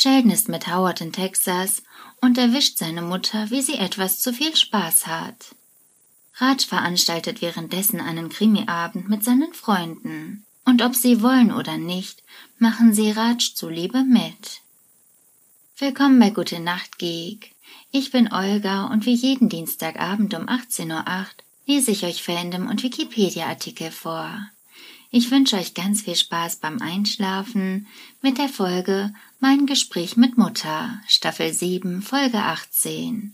Sheldon ist mit Howard in Texas und erwischt seine Mutter, wie sie etwas zu viel Spaß hat. Raj veranstaltet währenddessen einen Krimiabend mit seinen Freunden. Und ob sie wollen oder nicht, machen sie Raj zuliebe mit. Willkommen bei Gute Nacht Geek. Ich bin Olga und wie jeden Dienstagabend um 18:08 Uhr lese ich euch Fandom- und Wikipedia-Artikel vor. Ich wünsche euch ganz viel Spaß beim Einschlafen mit der Folge Mein Gespräch mit Mutter, Staffel 7, Folge 18.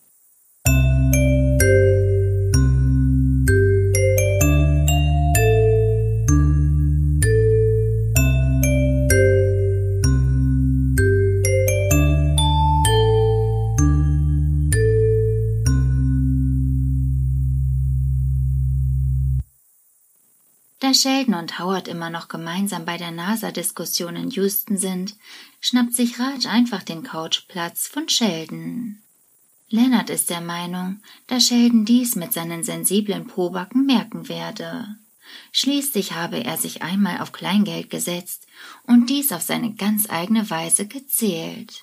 Da Sheldon und Howard immer noch gemeinsam bei der NASA-Diskussion in Houston sind, schnappt sich Raj einfach den Couchplatz von Sheldon. Leonard ist der Meinung, dass Sheldon dies mit seinen sensiblen Pobacken merken werde. Schließlich habe er sich einmal auf Kleingeld gesetzt und dies auf seine ganz eigene Weise gezählt.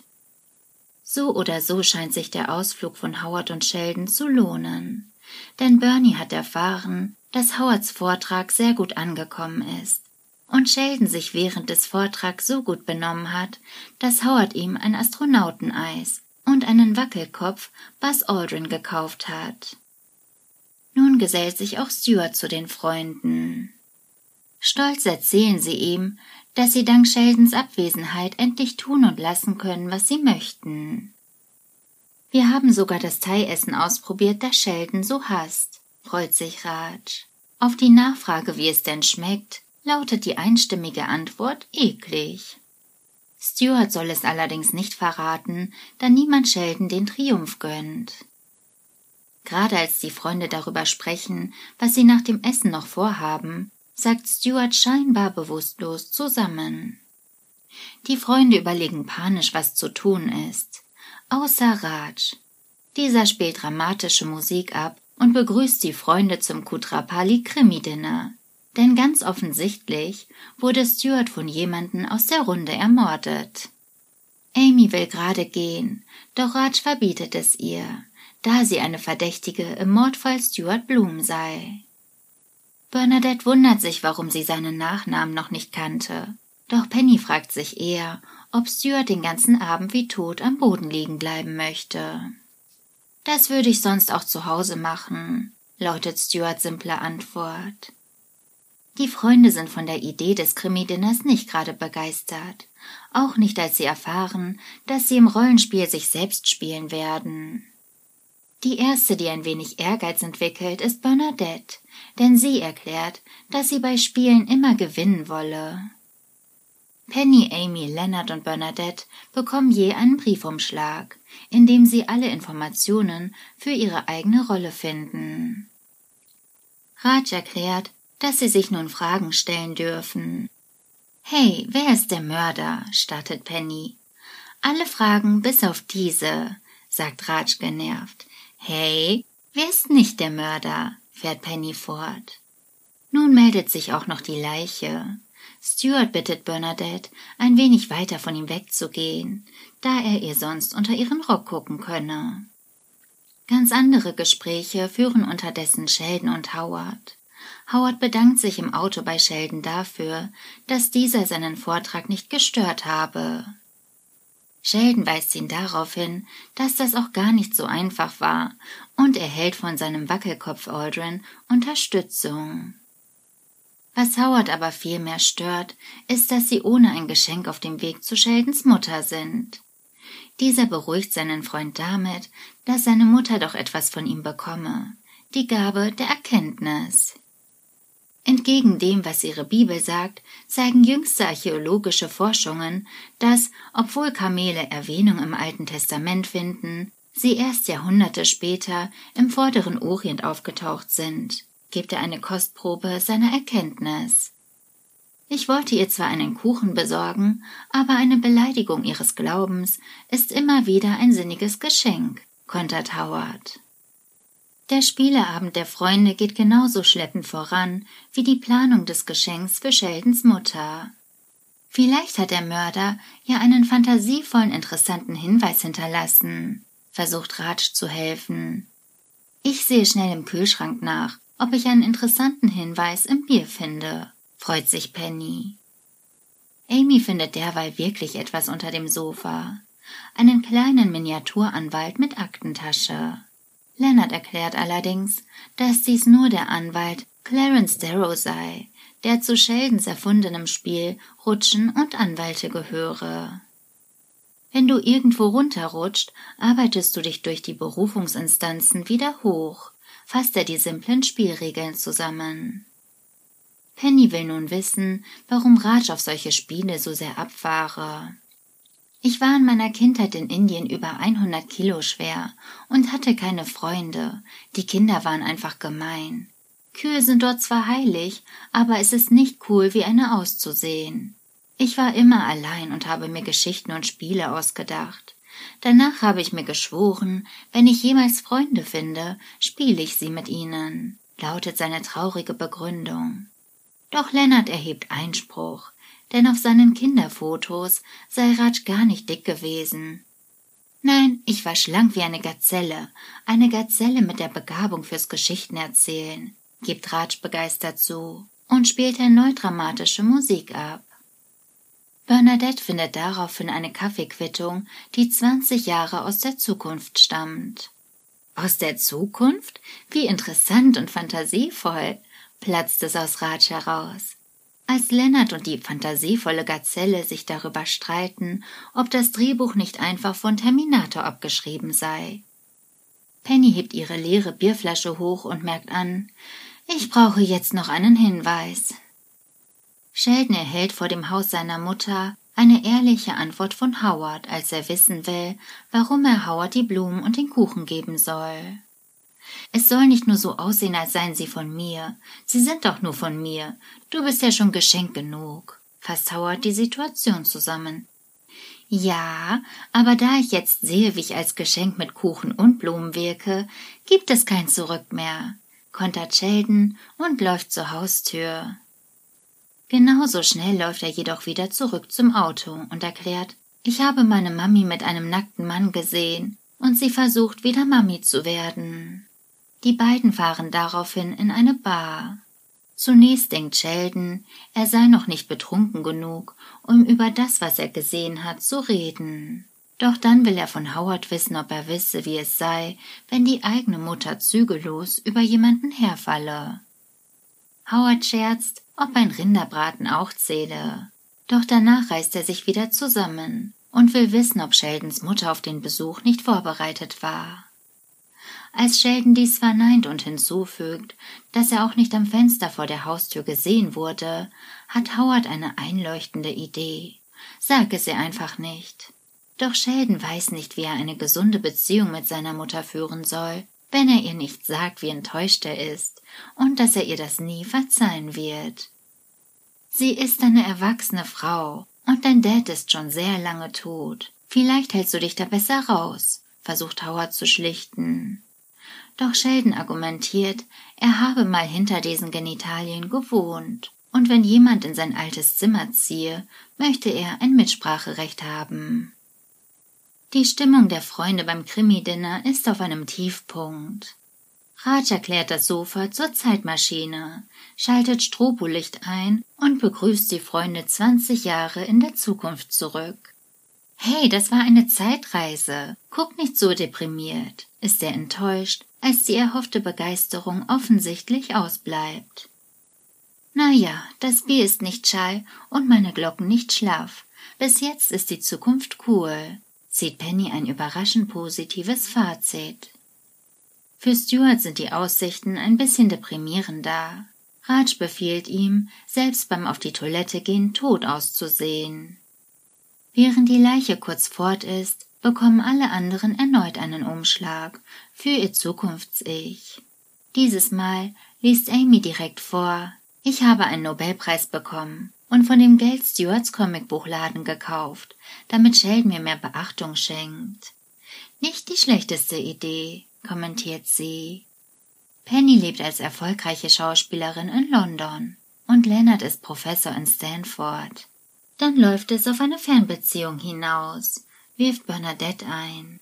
So oder so scheint sich der Ausflug von Howard und Sheldon zu lohnen, denn Bernie hat erfahren, dass Howards Vortrag sehr gut angekommen ist und Sheldon sich während des Vortrags so gut benommen hat, dass Howard ihm ein Astronauteneis und einen Wackelkopf Buzz Aldrin gekauft hat. Nun gesellt sich auch Stuart zu den Freunden. Stolz erzählen sie ihm, dass sie dank Sheldons Abwesenheit endlich tun und lassen können, was sie möchten. Wir haben sogar das Thai-Essen ausprobiert, das Sheldon so hasst, freut sich Raj. Auf die Nachfrage, wie es denn schmeckt, lautet die einstimmige Antwort eklig. Stuart soll es allerdings nicht verraten, da niemand Sheldon den Triumph gönnt. Gerade als die Freunde darüber sprechen, was sie nach dem Essen noch vorhaben, sagt Stuart scheinbar bewusstlos zusammen. Die Freunde überlegen panisch, was zu tun ist, außer Raj. Dieser spielt dramatische Musik ab und begrüßt die Freunde zum Kutrapali-Krimi-Dinner, denn ganz offensichtlich wurde Stuart von jemandem aus der Runde ermordet. Amy will gerade gehen, doch Raj verbietet es ihr, da sie eine Verdächtige im Mordfall Stuart Bloom sei. Bernadette wundert sich, warum sie seinen Nachnamen noch nicht kannte, doch Penny fragt sich eher, ob Stuart den ganzen Abend wie tot am Boden liegen bleiben möchte. »Das würde ich sonst auch zu Hause machen«, lautet Stuarts simple Antwort. Die Freunde sind von der Idee des Krimi-Dinners nicht gerade begeistert, auch nicht, als sie erfahren, dass sie im Rollenspiel sich selbst spielen werden. Die erste, die ein wenig Ehrgeiz entwickelt, ist Bernadette, denn sie erklärt, dass sie bei Spielen immer gewinnen wolle. Penny, Amy, Leonard und Bernadette bekommen je einen Briefumschlag, in dem sie alle Informationen für ihre eigene Rolle finden. Raj erklärt, dass sie sich nun Fragen stellen dürfen. »Hey, wer ist der Mörder?« startet Penny. »Alle Fragen bis auf diese«, sagt Raj genervt. »Hey, wer ist nicht der Mörder?« fährt Penny fort. Nun meldet sich auch noch die Leiche. Stuart bittet Bernadette, ein wenig weiter von ihm wegzugehen, da er ihr sonst unter ihren Rock gucken könne. Ganz andere Gespräche führen unterdessen Sheldon und Howard. Howard bedankt sich im Auto bei Sheldon dafür, dass dieser seinen Vortrag nicht gestört habe. Sheldon weist ihn darauf hin, dass das auch gar nicht so einfach war und erhält von seinem Wackelkopf Aldrin Unterstützung. Was Howard aber viel mehr stört, ist, dass sie ohne ein Geschenk auf dem Weg zu Sheldons Mutter sind. Dieser beruhigt seinen Freund damit, dass seine Mutter doch etwas von ihm bekomme, die Gabe der Erkenntnis. Entgegen dem, was ihre Bibel sagt, zeigen jüngste archäologische Forschungen, dass, obwohl Kamele Erwähnung im Alten Testament finden, sie erst Jahrhunderte später im Vorderen Orient aufgetaucht sind, gibt er eine Kostprobe seiner Erkenntnis. Ich wollte ihr zwar einen Kuchen besorgen, aber eine Beleidigung ihres Glaubens ist immer wieder ein sinniges Geschenk, kontert Howard. Der Spieleabend der Freunde geht genauso schleppend voran wie die Planung des Geschenks für Sheldons Mutter. Vielleicht hat der Mörder ja einen fantasievollen, interessanten Hinweis hinterlassen, versucht Raj zu helfen. Ich sehe schnell im Kühlschrank nach, ob ich einen interessanten Hinweis im Bier finde, freut sich Penny. Amy findet derweil wirklich etwas unter dem Sofa, einen kleinen Miniaturanwalt mit Aktentasche. Leonard erklärt allerdings, dass dies nur der Anwalt Clarence Darrow sei, der zu Sheldons erfundenem Spiel Rutschen und Anwälte gehöre. Wenn du irgendwo runterrutscht, arbeitest du dich durch die Berufungsinstanzen wieder hoch, fasst er die simplen Spielregeln zusammen. Penny will nun wissen, warum Raj auf solche Spiele so sehr abfahre. Ich war in meiner Kindheit in Indien über 100 Kilo schwer und hatte keine Freunde. Die Kinder waren einfach gemein. Kühe sind dort zwar heilig, aber es ist nicht cool, wie eine auszusehen. Ich war immer allein und habe mir Geschichten und Spiele ausgedacht. Danach habe ich mir geschworen, wenn ich jemals Freunde finde, spiele ich sie mit ihnen, lautet seine traurige Begründung. Doch Leonard erhebt Einspruch, denn auf seinen Kinderfotos sei Raj gar nicht dick gewesen. Nein, ich war schlank wie eine Gazelle mit der Begabung fürs Geschichtenerzählen, gibt Raj begeistert zu und spielt erneut dramatische Musik ab. Bernadette findet daraufhin eine Kaffeequittung, die 20 Jahre aus der Zukunft stammt. Aus der Zukunft? Wie interessant und fantasievoll, platzt es aus Raj heraus. Als Leonard und die fantasievolle Gazelle sich darüber streiten, ob das Drehbuch nicht einfach von Terminator abgeschrieben sei. Penny hebt ihre leere Bierflasche hoch und merkt an, ich brauche jetzt noch einen Hinweis. Sheldon erhält vor dem Haus seiner Mutter eine ehrliche Antwort von Howard, als er wissen will, warum er Howard die Blumen und den Kuchen geben soll. Es soll nicht nur so aussehen, als seien sie von mir. Sie sind doch nur von mir. Du bist ja schon Geschenk genug, fasst Howard die Situation zusammen. Ja, aber da ich jetzt sehe, wie ich als Geschenk mit Kuchen und Blumen wirke, gibt es kein Zurück mehr, kontert Sheldon und läuft zur Haustür. Genauso schnell läuft er jedoch wieder zurück zum Auto und erklärt, ich habe meine Mami mit einem nackten Mann gesehen und sie versucht, wieder Mami zu werden. Die beiden fahren daraufhin in eine Bar. Zunächst denkt Sheldon, er sei noch nicht betrunken genug, um über das, was er gesehen hat, zu reden. Doch dann will er von Howard wissen, ob er wisse, wie es sei, wenn die eigene Mutter zügellos über jemanden herfalle. Howard scherzt, ob ein Rinderbraten auch zähle. Doch danach reißt er sich wieder zusammen und will wissen, ob Sheldons Mutter auf den Besuch nicht vorbereitet war. Als Sheldon dies verneint und hinzufügt, dass er auch nicht am Fenster vor der Haustür gesehen wurde, hat Howard eine einleuchtende Idee. Sag es ihr einfach nicht. Doch Sheldon weiß nicht, wie er eine gesunde Beziehung mit seiner Mutter führen soll, wenn er ihr nicht sagt, wie enttäuscht er ist und dass er ihr das nie verzeihen wird. Sie ist eine erwachsene Frau und dein Dad ist schon sehr lange tot. Vielleicht hältst du dich da besser raus, versucht Howard zu schlichten. Doch Sheldon argumentiert, er habe mal hinter diesen Genitalien gewohnt und wenn jemand in sein altes Zimmer ziehe, möchte er ein Mitspracherecht haben. Die Stimmung der Freunde beim Krimi-Dinner ist auf einem Tiefpunkt. Raj erklärt das Sofa zur Zeitmaschine, schaltet Strobo-Licht ein und begrüßt die Freunde 20 Jahre in der Zukunft zurück. Hey, das war eine Zeitreise. Guck nicht so deprimiert, ist er enttäuscht, als die erhoffte Begeisterung offensichtlich ausbleibt. Naja, das Bier ist nicht schall und meine Glocken nicht schlaff. Bis jetzt ist die Zukunft cool, zieht Penny ein überraschend positives Fazit. Für Stuart sind die Aussichten ein bisschen deprimierender. Raj befiehlt ihm, selbst beim auf die Toilette gehen tot auszusehen. Während die Leiche kurz fort ist, bekommen alle anderen erneut einen Umschlag für ihr Zukunfts-Ich. Dieses Mal liest Amy direkt vor, ich habe einen Nobelpreis bekommen und von dem Geld Stuarts Comicbuchladen gekauft, damit Sheldon mir mehr Beachtung schenkt. Nicht die schlechteste Idee, kommentiert sie. Penny lebt als erfolgreiche Schauspielerin in London und Leonard ist Professor in Stanford. Dann läuft es auf eine Fernbeziehung hinaus, wirft Bernadette ein.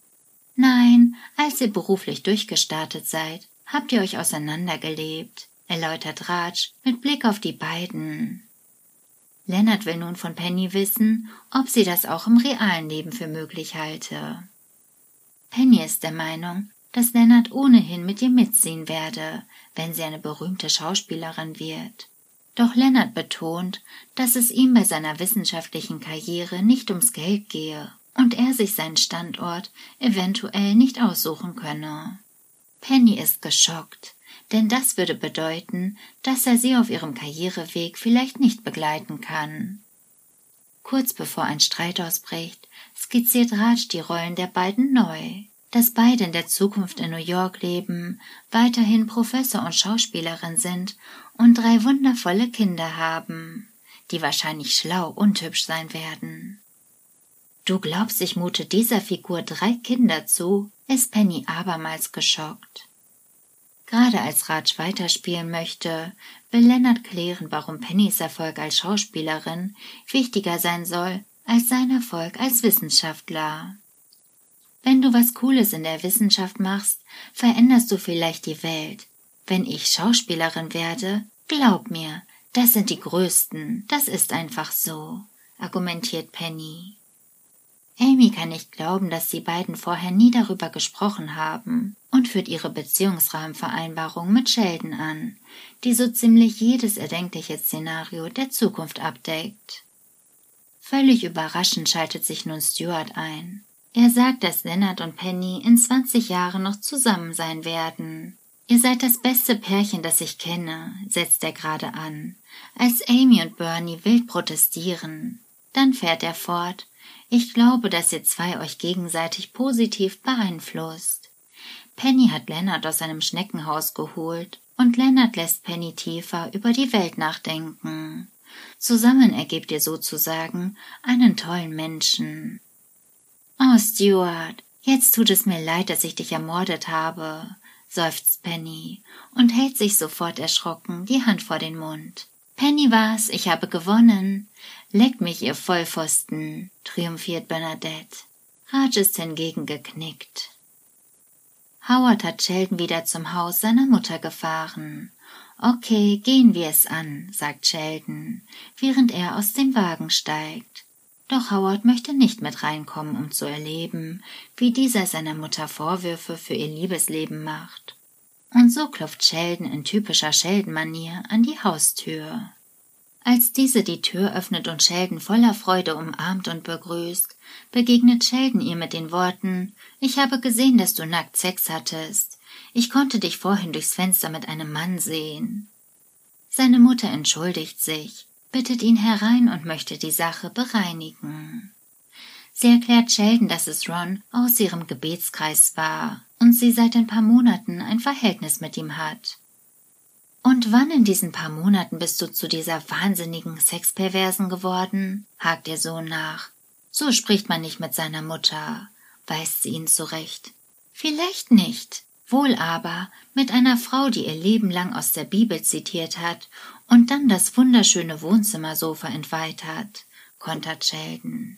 Nein, als ihr beruflich durchgestartet seid, habt ihr euch auseinandergelebt, erläutert Raj mit Blick auf die beiden. Leonard will nun von Penny wissen, ob sie das auch im realen Leben für möglich halte. Penny ist der Meinung, dass Leonard ohnehin mit ihr mitziehen werde, wenn sie eine berühmte Schauspielerin wird. Doch Leonard betont, dass es ihm bei seiner wissenschaftlichen Karriere nicht ums Geld gehe und er sich seinen Standort eventuell nicht aussuchen könne. Penny ist geschockt, denn das würde bedeuten, dass er sie auf ihrem Karriereweg vielleicht nicht begleiten kann. Kurz bevor ein Streit ausbricht, skizziert Raj die Rollen der beiden neu, dass beide in der Zukunft in New York leben, weiterhin Professor und Schauspielerin sind und 3 wundervolle Kinder haben, die wahrscheinlich schlau und hübsch sein werden. »Du glaubst, ich mute dieser Figur 3 Kinder zu?« ist Penny abermals geschockt. Gerade als Raj weiterspielen möchte, will Leonard klären, warum Pennys Erfolg als Schauspielerin wichtiger sein soll als sein Erfolg als Wissenschaftler. Wenn du was Cooles in der Wissenschaft machst, veränderst du vielleicht die Welt. Wenn ich Schauspielerin werde, glaub mir, das sind die Größten, das ist einfach so, argumentiert Penny. Amy kann nicht glauben, dass die beiden vorher nie darüber gesprochen haben und führt ihre Beziehungsrahmenvereinbarung mit Sheldon an, die so ziemlich jedes erdenkliche Szenario der Zukunft abdeckt. Völlig überraschend schaltet sich nun Stuart ein. Er sagt, dass Leonard und Penny in 20 Jahren noch zusammen sein werden. Ihr seid das beste Pärchen, das ich kenne, setzt er gerade an, als Amy und Bernie wild protestieren. Dann fährt er fort: Ich glaube, dass ihr 2 euch gegenseitig positiv beeinflusst. Penny hat Leonard aus seinem Schneckenhaus geholt und Leonard lässt Penny tiefer über die Welt nachdenken. Zusammen ergebt ihr sozusagen einen tollen Menschen. »Oh, Stuart, jetzt tut es mir leid, dass ich dich ermordet habe«, seufzt Penny und hält sich sofort erschrocken die Hand vor den Mund. »Penny war's, ich habe gewonnen. Leck mich, ihr Vollpfosten«, triumphiert Bernadette. Raj ist hingegen geknickt. Howard hat Sheldon wieder zum Haus seiner Mutter gefahren. »Okay, gehen wir es an«, sagt Sheldon, während er aus dem Wagen steigt. Doch Howard möchte nicht mit reinkommen, um zu erleben, wie dieser seiner Mutter Vorwürfe für ihr Liebesleben macht. Und so klopft Sheldon in typischer Sheldon-Manier an die Haustür. Als diese die Tür öffnet und Sheldon voller Freude umarmt und begrüßt, begegnet Sheldon ihr mit den Worten: »Ich habe gesehen, dass du nackt Sex hattest. Ich konnte dich vorhin durchs Fenster mit einem Mann sehen.« Seine Mutter entschuldigt sich, bittet ihn herein und möchte die Sache bereinigen. Sie erklärt Sheldon, dass es Ron aus ihrem Gebetskreis war und sie seit ein paar Monaten ein Verhältnis mit ihm hat. »Und wann in diesen paar Monaten bist du zu dieser wahnsinnigen Sexperversen geworden?«, hakt ihr Sohn nach. »So spricht man nicht mit seiner Mutter«, weist sie ihn zurecht. »Vielleicht nicht, wohl aber mit einer Frau, die ihr Leben lang aus der Bibel zitiert hat und dann das wunderschöne Wohnzimmersofa entweiht hat«, kontert Sheldon.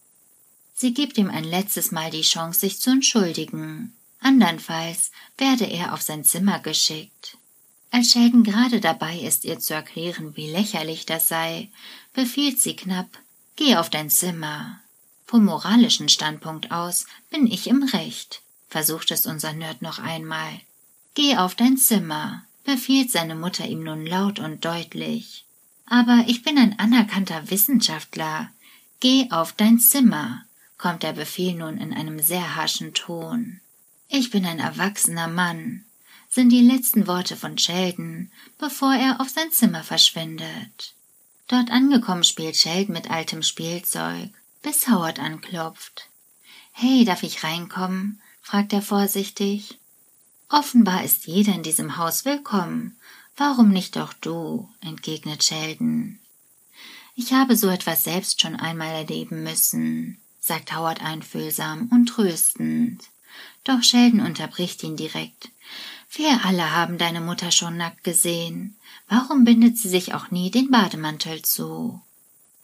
Sie gibt ihm ein letztes Mal die Chance, sich zu entschuldigen. Andernfalls werde er auf sein Zimmer geschickt. Als Sheldon gerade dabei ist, ihr zu erklären, wie lächerlich das sei, befiehlt sie knapp: »Geh auf dein Zimmer.« Vom moralischen Standpunkt aus bin ich im Recht, versucht es unser Nerd noch einmal. »Geh auf dein Zimmer«, befiehlt seine Mutter ihm nun laut und deutlich. »Aber ich bin ein anerkannter Wissenschaftler. Geh auf dein Zimmer«, kommt der Befehl nun in einem sehr harschen Ton. »Ich bin ein erwachsener Mann«, sind die letzten Worte von Sheldon, bevor er auf sein Zimmer verschwindet. Dort angekommen spielt Sheldon mit altem Spielzeug, bis Howard anklopft. »Hey, darf ich reinkommen?«, fragt er vorsichtig. »Offenbar ist jeder in diesem Haus willkommen. Warum nicht auch du?«, entgegnet Sheldon. »Ich habe so etwas selbst schon einmal erleben müssen«, sagt Howard einfühlsam und tröstend. Doch Sheldon unterbricht ihn direkt. »Wir alle haben deine Mutter schon nackt gesehen. Warum bindet sie sich auch nie den Bademantel zu?«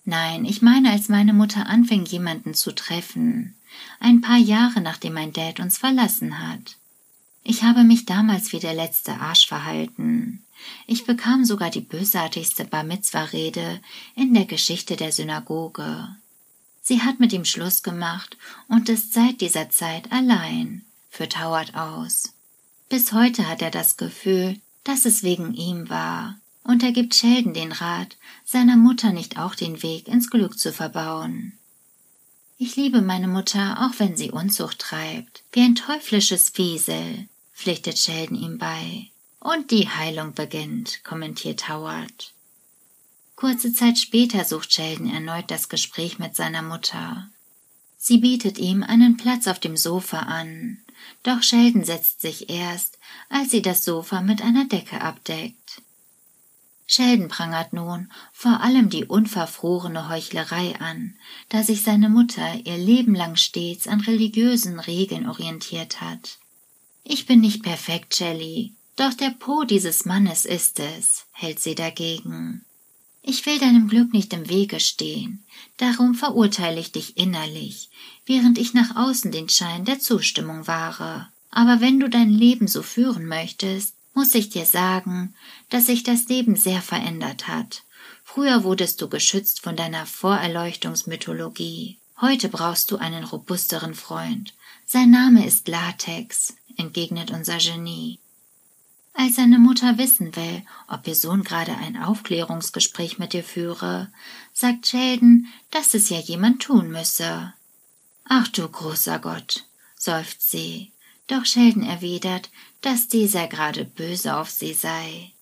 Nein, ich meine, als meine Mutter anfing, jemanden zu treffen. Ein paar Jahre, nachdem mein Dad uns verlassen hat. Ich habe mich damals wie der letzte Arsch verhalten. Ich bekam sogar die bösartigste Bar-Mitzwa-Rede in der Geschichte der Synagoge. Sie hat mit ihm Schluss gemacht und ist seit dieser Zeit allein, führt Howard aus. Bis heute hat er das Gefühl, dass es wegen ihm war, und er gibt Sheldon den Rat, seiner Mutter nicht auch den Weg ins Glück zu verbauen. Ich liebe meine Mutter, auch wenn sie Unzucht treibt, wie ein teuflisches Wiesel, pflichtet Sheldon ihm bei. Und die Heilung beginnt, kommentiert Howard. Kurze Zeit später sucht Sheldon erneut das Gespräch mit seiner Mutter. Sie bietet ihm einen Platz auf dem Sofa an, doch Sheldon setzt sich erst, als sie das Sofa mit einer Decke abdeckt. Sheldon prangert nun vor allem die unverfrorene Heuchlerei an, da sich seine Mutter ihr Leben lang stets an religiösen Regeln orientiert hat. »Ich bin nicht perfekt, Shelley, doch der Po dieses Mannes ist es«, hält sie dagegen. »Ich will deinem Glück nicht im Wege stehen, darum verurteile ich dich innerlich, während ich nach außen den Schein der Zustimmung wahre. Aber wenn du dein Leben so führen möchtest, muss ich dir sagen, dass sich das Leben sehr verändert hat. Früher wurdest du geschützt von deiner Vorerleuchtungsmythologie. Heute brauchst du einen robusteren Freund. Sein Name ist Latex«, entgegnet unser Genie. Als seine Mutter wissen will, ob ihr Sohn gerade ein Aufklärungsgespräch mit ihr führe, sagt Sheldon, dass es ja jemand tun müsse. »Ach du großer Gott«, seufzt sie, doch Sheldon erwidert, dass dieser gerade böse auf sie sei.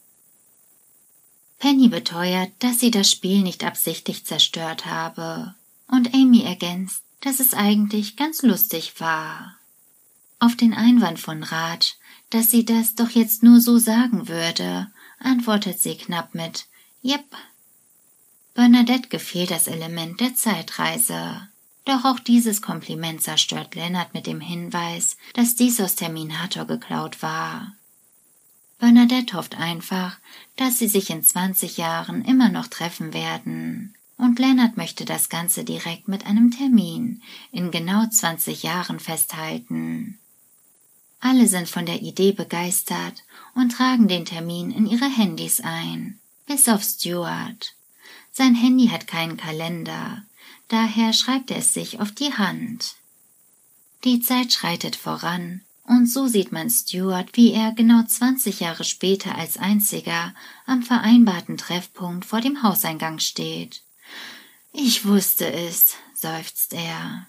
Penny beteuert, dass sie das Spiel nicht absichtlich zerstört habe, und Amy ergänzt, dass es eigentlich ganz lustig war. Auf den Einwand von Raj, dass sie das doch jetzt nur so sagen würde, antwortet sie knapp mit »Jep«. Bernadette gefiel das Element der Zeitreise. Doch auch dieses Kompliment zerstört Leonard mit dem Hinweis, dass dies aus Terminator geklaut war. Bernadette hofft einfach, dass sie sich in 20 Jahren immer noch treffen werden. Und Leonard möchte das Ganze direkt mit einem Termin in genau 20 Jahren festhalten. Alle sind von der Idee begeistert und tragen den Termin in ihre Handys ein, bis auf Stuart. Sein Handy hat keinen Kalender, daher schreibt er es sich auf die Hand. Die Zeit schreitet voran, und so sieht man Stuart, wie er genau 20 Jahre später als einziger am vereinbarten Treffpunkt vor dem Hauseingang steht. »Ich wusste es«, seufzt er.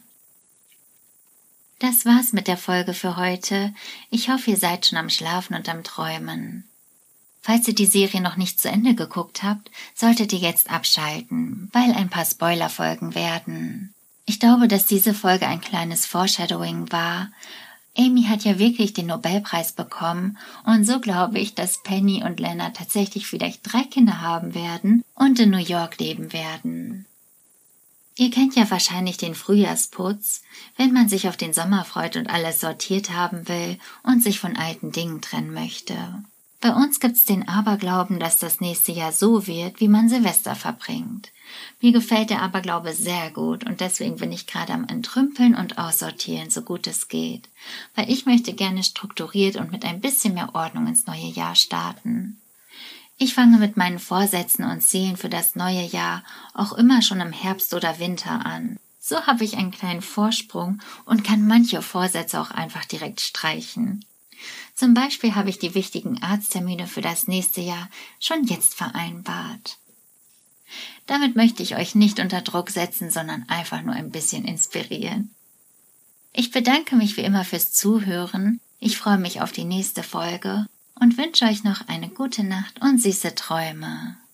Das war's mit der Folge für heute. Ich hoffe, ihr seid schon am Schlafen und am Träumen. Falls ihr die Serie noch nicht zu Ende geguckt habt, solltet ihr jetzt abschalten, weil ein paar Spoiler folgen werden. Ich glaube, dass diese Folge ein kleines Foreshadowing war. Amy hat ja wirklich den Nobelpreis bekommen und so glaube ich, dass Penny und Leonard tatsächlich vielleicht 3 Kinder haben werden und in New York leben werden. Ihr kennt ja wahrscheinlich den Frühjahrsputz, wenn man sich auf den Sommer freut und alles sortiert haben will und sich von alten Dingen trennen möchte. Bei uns gibt's den Aberglauben, dass das nächste Jahr so wird, wie man Silvester verbringt. Mir gefällt der Aberglaube sehr gut und deswegen bin ich gerade am Entrümpeln und Aussortieren, so gut es geht, weil ich möchte gerne strukturiert und mit ein bisschen mehr Ordnung ins neue Jahr starten. Ich fange mit meinen Vorsätzen und Zielen für das neue Jahr auch immer schon im Herbst oder Winter an. So habe ich einen kleinen Vorsprung und kann manche Vorsätze auch einfach direkt streichen. Zum Beispiel habe ich die wichtigen Arzttermine für das nächste Jahr schon jetzt vereinbart. Damit möchte ich euch nicht unter Druck setzen, sondern einfach nur ein bisschen inspirieren. Ich bedanke mich wie immer fürs Zuhören. Ich freue mich auf die nächste Folge und wünsche euch noch eine gute Nacht und süße Träume.